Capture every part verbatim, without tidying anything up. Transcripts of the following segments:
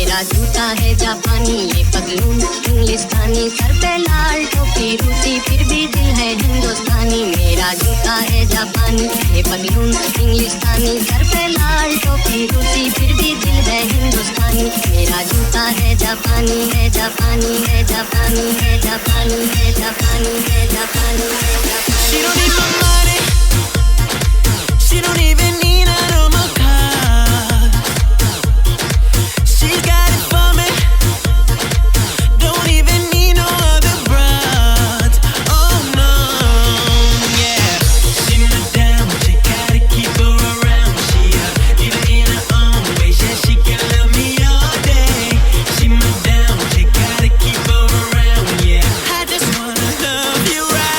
मेरा जूता है जापानी, ये पगलून इंग्लिस्तानी, सर पे लाल टोपी रूसी, फिर भी दिल है हिंदुस्तानी। मेरा जूता है जापानी, ये पगलून इंग्लिस्तानी, सर पे लाल टोपी रूसी, फिर भी दिल है हिंदुस्तानी। मेरा जूता है जापानी, है जापानी, है जापानी, है जापानी, है जापानी, है जापानी, है जापानी। She don't need my money, she don't even need none of my car. She got it for me, don't even need no other broads. Oh no, yeah. She my damn, she gotta keep her around. She a diva in her own way, yeah, she can love me all day. She my damn, she gotta keep her around, yeah. I just wanna love you right.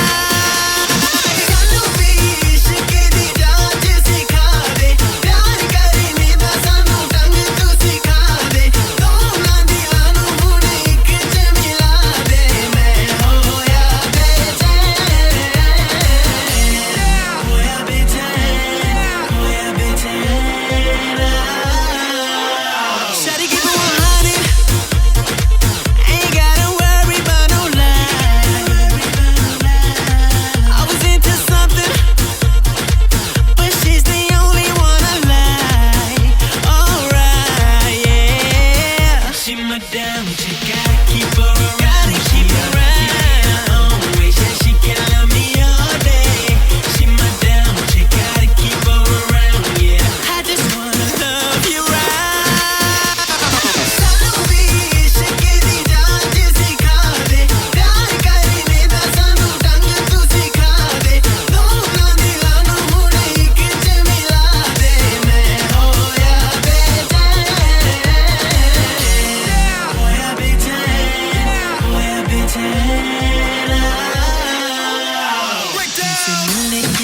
Damn, she gotta keep her around, keep her around. In her own way, yeah, she can love me all day. She my damn, she gotta keep her around, yeah. I just wanna love you right. Sanubi, shake di jaan sikha de, pyar karne da sanu dang tu sikha de, dona dilanu mune ek ch mila de, main hoya bechain. Break down.